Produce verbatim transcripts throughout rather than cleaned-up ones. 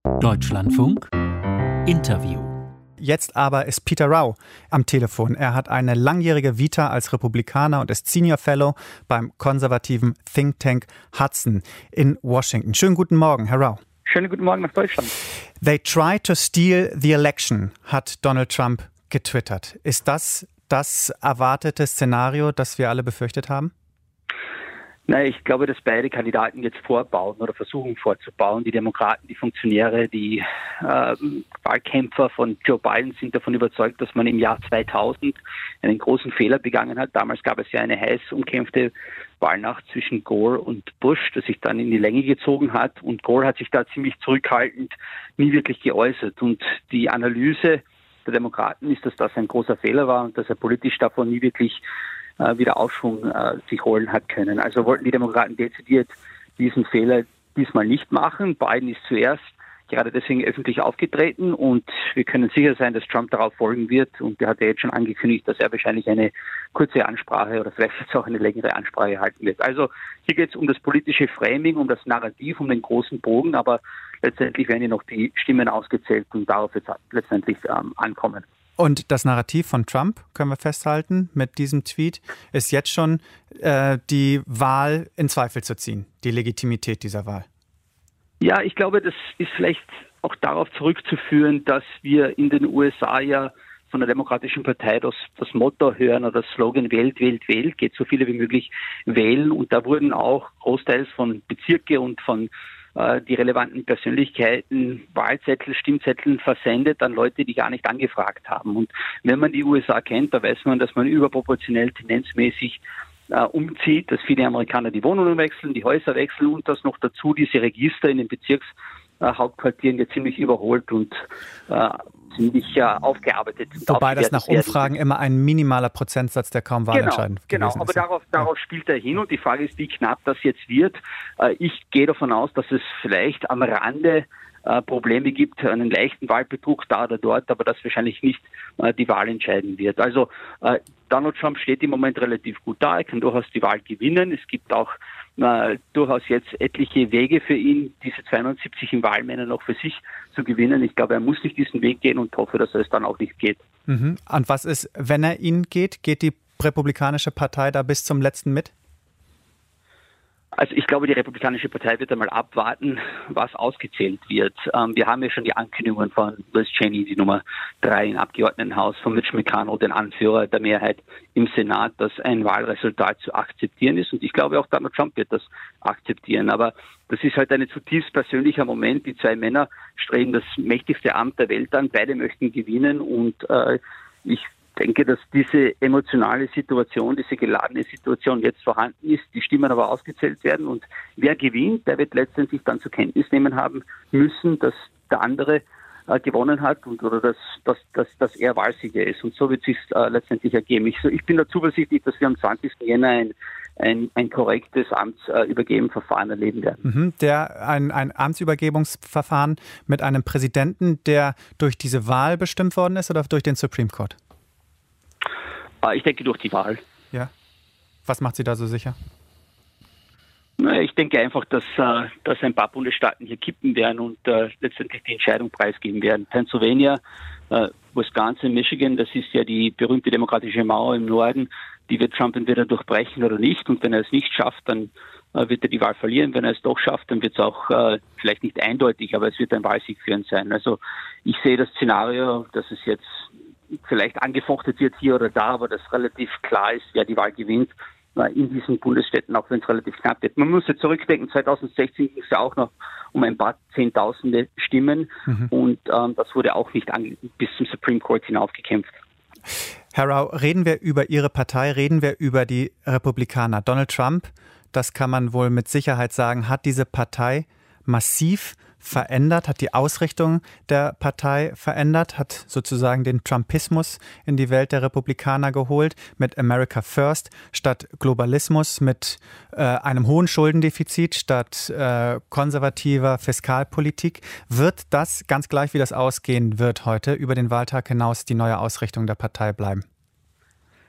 Deutschlandfunk Interview. Jetzt aber ist Peter Rao am Telefon. Er hat eine langjährige Vita als Republikaner und ist Senior Fellow beim konservativen Think Tank Hudson in Washington. Schönen guten Morgen, Herr Rao. Schönen guten Morgen nach Deutschland. They tried to steal the election, hat Donald Trump getwittert. Ist das das erwartete Szenario, das wir alle befürchtet haben? Nein, ich glaube, dass beide Kandidaten jetzt vorbauen oder versuchen vorzubauen. Die Demokraten, die Funktionäre, die äh, Wahlkämpfer von Joe Biden sind davon überzeugt, dass man im Jahr zweitausend einen großen Fehler begangen hat. Damals gab es ja eine heiß umkämpfte Wahlnacht zwischen Gore und Bush, das sich dann in die Länge gezogen hat. Und Gore hat sich da ziemlich zurückhaltend nie wirklich geäußert. Und die Analyse der Demokraten ist, dass das ein großer Fehler war und dass er politisch davon nie wirklich wieder Aufschwung äh, sich holen hat können. Also wollten die Demokraten dezidiert diesen Fehler diesmal nicht machen. Biden ist zuerst gerade deswegen öffentlich aufgetreten und wir können sicher sein, dass Trump darauf folgen wird. Und er hat ja jetzt schon angekündigt, dass er wahrscheinlich eine kurze Ansprache oder vielleicht jetzt auch eine längere Ansprache halten wird. Also hier geht es um das politische Framing, um das Narrativ, um den großen Bogen, aber letztendlich werden hier noch die Stimmen ausgezählt und darauf wird es letztendlich ähm, ankommen. Und das Narrativ von Trump, können wir festhalten, mit diesem Tweet, ist jetzt schon äh, die Wahl in Zweifel zu ziehen, die Legitimität dieser Wahl. Ja, ich glaube, das ist vielleicht auch darauf zurückzuführen, dass wir in den U S A ja von der Demokratischen Partei das, das Motto hören oder das Slogan Wählt, wählt, wählt, geht so viele wie möglich wählen. Und da wurden auch großteils von Bezirke und von die relevanten Persönlichkeiten Wahlzettel, Stimmzettel versendet an Leute, die gar nicht angefragt haben. Und wenn man die U S A kennt, da weiß man, dass man überproportionell tendenzmäßig äh, umzieht, dass viele Amerikaner die Wohnungen wechseln, die Häuser wechseln und dass noch dazu diese Register in den Bezirkshauptquartieren ja ziemlich überholt und äh, ziemlich äh, aufgearbeitet sind. Wobei das nach Umfragen immer ein minimaler Prozentsatz der kaum wahlentscheidend genau, gewesen genau, aber ist. darauf, darauf spielt er hin und die Frage ist, wie knapp das jetzt wird. Äh, ich gehe davon aus, dass es vielleicht am Rande äh, Probleme gibt, einen leichten Wahlbetrug da oder dort, aber das wahrscheinlich nicht äh, die Wahl entscheiden wird. Also äh, Donald Trump steht im Moment relativ gut da, er kann durchaus die Wahl gewinnen. Es gibt auch äh, durchaus jetzt etliche Wege für ihn, diese zweihundertsiebzig Wahlmänner noch für sich zu gewinnen. Ich glaube, er muss nicht diesen Weg gehen und hoffe, dass er es dann auch nicht geht. Mhm. Und was ist, wenn er ihn geht? Geht die Republikanische Partei da bis zum letzten mit? Also ich glaube, die Republikanische Partei wird einmal abwarten, was ausgezählt wird. Ähm, wir haben ja schon die Ankündigungen von Liz Cheney, die Nummer drei im Abgeordnetenhaus, von Mitch McConnell, den Anführer der Mehrheit im Senat, dass ein Wahlresultat zu akzeptieren ist. Und ich glaube, auch Donald Trump wird das akzeptieren. Aber das ist halt ein zutiefst persönlicher Moment. Die zwei Männer streben das mächtigste Amt der Welt an. Beide möchten gewinnen. Und äh, ich Ich denke, dass diese emotionale Situation, diese geladene Situation jetzt vorhanden ist, die Stimmen aber ausgezählt werden und wer gewinnt, der wird letztendlich dann zur Kenntnis nehmen haben müssen, dass der andere äh, gewonnen hat und oder dass, dass, dass, dass er Wahlsieger ist und so wird es sich äh, letztendlich ergeben. Ich, ich bin da zuversichtlich, dass wir am zwanzigsten Jänner ein, ein, ein korrektes Amtsübergebenverfahren erleben werden. Mhm, der, ein, ein Amtsübergebungsverfahren mit einem Präsidenten, der durch diese Wahl bestimmt worden ist oder durch den Supreme Court? Ich denke durch die Wahl. Ja. Was macht Sie da so sicher? Ich denke einfach, dass, dass ein paar Bundesstaaten hier kippen werden und uh, letztendlich die Entscheidung preisgeben werden. Pennsylvania, uh, Wisconsin, Michigan, das ist ja die berühmte demokratische Mauer im Norden, die wird Trump entweder durchbrechen oder nicht. Und wenn er es nicht schafft, dann uh, wird er die Wahl verlieren. Wenn er es doch schafft, dann wird es auch uh, vielleicht nicht eindeutig, aber es wird ein Wahlsieg für ihn sein. Also ich sehe das Szenario, dass es jetzt vielleicht angefochten wird hier oder da, aber dass relativ klar ist, wer die Wahl gewinnt in diesen Bundesstädten, auch wenn es relativ knapp wird. Man muss jetzt zurückdenken, zweitausendsechzehn ging es ja auch noch um ein paar Zehntausende Stimmen mhm. und ähm, das wurde auch nicht an, bis zum Supreme Court hinaufgekämpft. Herr Rao, reden wir über Ihre Partei, reden wir über die Republikaner. Donald Trump, das kann man wohl mit Sicherheit sagen, hat diese Partei massiv verändert, hat die Ausrichtung der Partei verändert, hat sozusagen den Trumpismus in die Welt der Republikaner geholt, mit America First statt Globalismus, mit äh, einem hohen Schuldendefizit statt äh, konservativer Fiskalpolitik. Wird das, ganz gleich wie das ausgehen wird heute, über den Wahltag hinaus die neue Ausrichtung der Partei bleiben?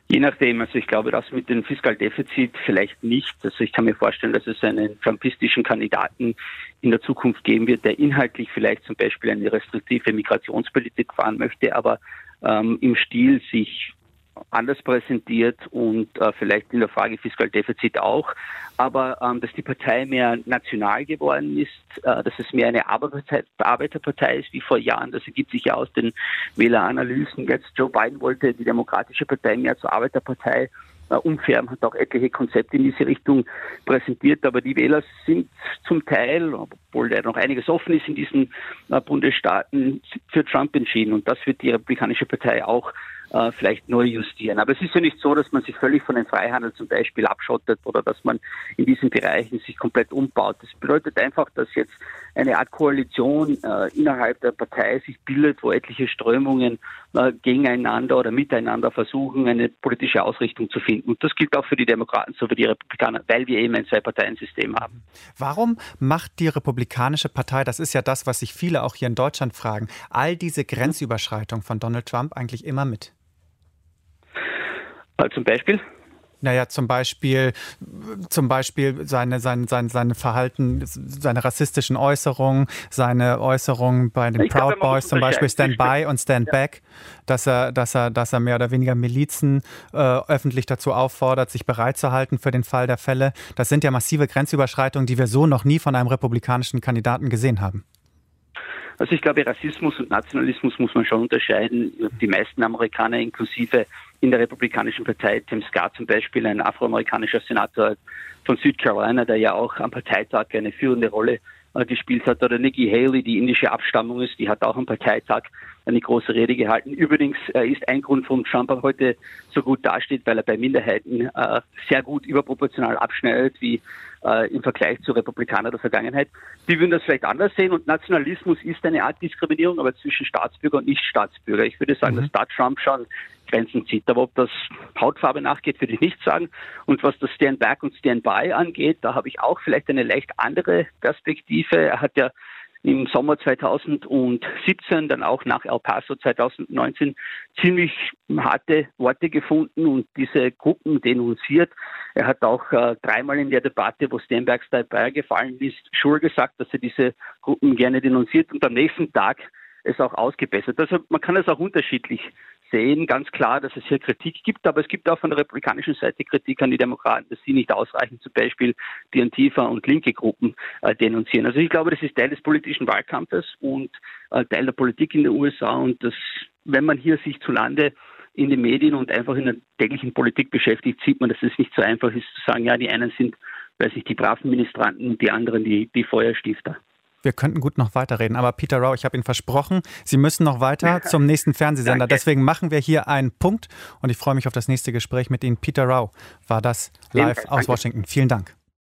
Je nachdem, also ich glaube, das mit dem Fiskaldefizit vielleicht nicht. Also ich kann mir vorstellen, dass es einen trumpistischen Kandidaten in der Zukunft geben wird, der inhaltlich vielleicht zum Beispiel eine restriktive Migrationspolitik fahren möchte, aber ähm, im Stil sich anders präsentiert und äh, vielleicht in der Frage Fiskaldefizit auch, aber ähm, dass die Partei mehr national geworden ist, äh, dass es mehr eine Arbeiterpartei, Arbeiterpartei ist wie vor Jahren. Das ergibt sich ja aus den Wähleranalysen. Jetzt Joe Biden wollte die Demokratische Partei mehr zur Arbeiterpartei äh, umfärben, hat auch etliche Konzepte in diese Richtung präsentiert, aber die Wähler sind zum Teil, obwohl da noch einiges offen ist in diesen äh, Bundesstaaten, für Trump entschieden und das wird die Republikanische Partei auch Uh, vielleicht neu justieren. Aber es ist ja nicht so, dass man sich völlig von dem Freihandel zum Beispiel abschottet oder dass man in diesen Bereichen sich komplett umbaut. Das bedeutet einfach, dass jetzt eine Art Koalition uh, innerhalb der Partei sich bildet, wo etliche Strömungen uh, gegeneinander oder miteinander versuchen, eine politische Ausrichtung zu finden. Und das gilt auch für die Demokraten sowie die Republikaner, weil wir eben ein Zwei-Parteien-System haben. Warum macht die Republikanische Partei, das ist ja das, was sich viele auch hier in Deutschland fragen, all diese Grenzüberschreitungen von Donald Trump eigentlich immer mit? Zum Beispiel? Naja, zum Beispiel, zum Beispiel seine, sein, sein, seine Verhalten, seine rassistischen Äußerungen, seine Äußerungen bei den ich Proud glaube, Boys, zum Beispiel Stand By und Stand ja. Back, dass er, dass er, dass er mehr oder weniger Milizen äh, öffentlich dazu auffordert, sich bereit zu halten für den Fall der Fälle. Das sind ja massive Grenzüberschreitungen, die wir so noch nie von einem republikanischen Kandidaten gesehen haben. Also ich glaube, Rassismus und Nationalismus muss man schon unterscheiden. Die meisten Amerikaner, inklusive in der Republikanischen Partei, Tim Scott zum Beispiel, ein afroamerikanischer Senator von Südcarolina, der ja auch am Parteitag eine führende Rolle äh, gespielt hat, oder Nikki Haley, die indische Abstammung ist, die hat auch am Parteitag eine große Rede gehalten. Übrigens äh, ist ein Grund, warum Trump auch heute so gut dasteht, weil er bei Minderheiten äh, sehr gut überproportional abschneidet, wie äh, im Vergleich zu Republikanern der Vergangenheit. Die würden das vielleicht anders sehen und Nationalismus ist eine Art Diskriminierung, aber zwischen Staatsbürger und Nichtstaatsbürger. Ich würde sagen, mhm. dass da Trump schon Grenzen zieht. Aber ob das Hautfarbe nachgeht, würde ich nicht sagen. Und was das Stand Back und Stand By angeht, da habe ich auch vielleicht eine leicht andere Perspektive. Er hat ja im Sommer zweitausendsiebzehn, dann auch nach El Paso zweitausendneunzehn ziemlich harte Worte gefunden und diese Gruppen denunziert. Er hat auch äh, dreimal in der Debatte, wo Stand Back, Stand By gefallen ist, Schur gesagt, dass er diese Gruppen gerne denunziert und am nächsten Tag es auch ausgebessert. Also man kann es auch unterschiedlich sehen, ganz klar, dass es hier Kritik gibt, aber es gibt auch von der republikanischen Seite Kritik an die Demokraten, dass sie nicht ausreichend zum Beispiel die Antifa und linke Gruppen äh, denunzieren. Also ich glaube, das ist Teil des politischen Wahlkampfes und äh, Teil der Politik in den U S A und das, wenn man hier sich zu Lande in den Medien und einfach in der täglichen Politik beschäftigt, sieht man, dass es nicht so einfach ist zu sagen, ja, die einen sind, weiß ich, die braven Ministranten und die anderen die, die Feuerstifter. Wir könnten gut noch weiterreden, aber Peter Rau, ich habe Ihnen versprochen, Sie müssen noch weiter zum nächsten Fernsehsender. Danke. Deswegen machen wir hier einen Punkt und ich freue mich auf das nächste Gespräch mit Ihnen. Peter Rau war das live aus Washington. Vielen Dank.